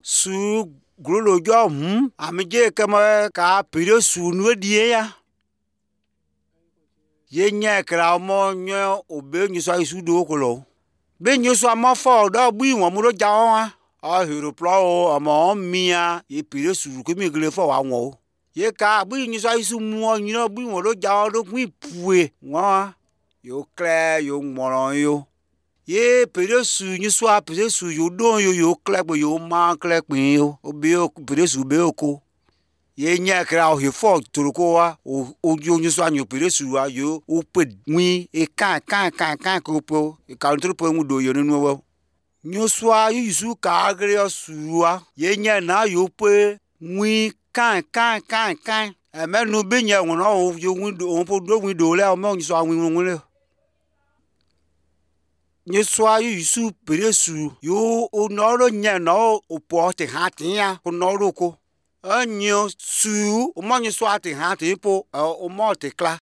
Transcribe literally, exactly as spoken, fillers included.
Su grolo jo hm amije kama ka pire su nu die ya. Ye nya kra mo nyo obe nyu so isu do kolo. Be nyu so ma fo do gbi won mu ro ja won a hero plo o mo mia ye pire su ko mi gle fo wa won. Ye ka gbi nyu so isu mu nyu gbi won ro ja do gbi pue won yo kle yo moron yo. Ye pere su nyi so a pere su yo don yo yo kle gbo yo ma kle pin yo obi o pere su be oko. Ye nya kra o he fo turuko wa o yo nyi so anyo pere su wa yo o pe wi e kan kan kan kan ko po e ka ntru po mu do yo nu wo. Nyi so a yi su ka agre su wa ye nya na yo pe wi kan kan kan kan e me nu be nya won o yo wi do o po do wi do le o mo nyi so a wi won le. Nye swa yu su pere su yo o noro nya no o po te ha tin ya o noro ko anyo su o mo nye swa te ha te po o mo te kla